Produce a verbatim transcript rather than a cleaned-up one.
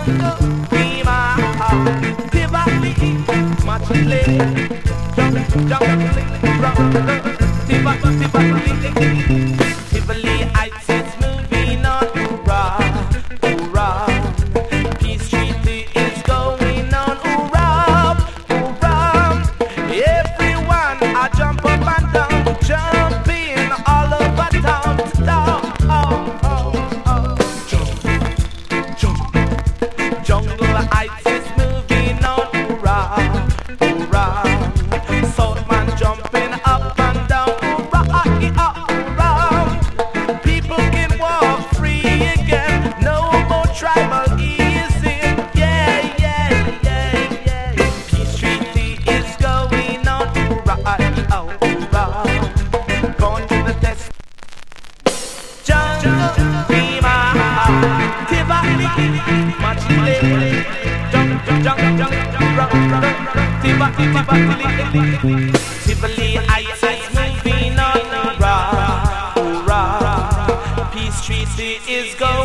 Tivoli Heights is moving on, hoorah, hoorah. Peace Treaty is going on, hoorah, hoorah. Everyone I jump up and down, jumping all over town, down, oh, oh, oh. Jump, jump. Jungle Heights is moving on, hoorah, hoorah. Southman jumping up and down, hoorah, hoorah. People can walk free again, no more tribalism. Yeah, yeah, yeah, yeah. Peace Treaty is going on, hoorah, hoorah. Going to the test. Jungle, be my Tivoli, Machile. Jump, jump, jump, jump, jump, rock, rock, Tivoli, Tivoli. Tivoli Heights is moving on, hoorah, hoorah. Peace Treaty is going